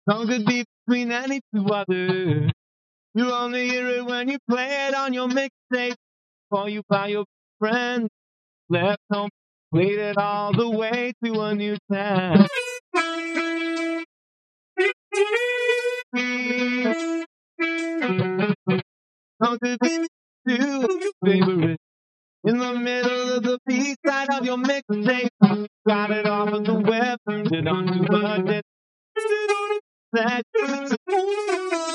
Song could be between any two others. You only hear it when you play it on your mixtape. Or you buy your friends left home, played it all the way to a new town. Song could be two your favorite. In the middle of the B-side of your mixtape, got it off of the web, put it onto budget. That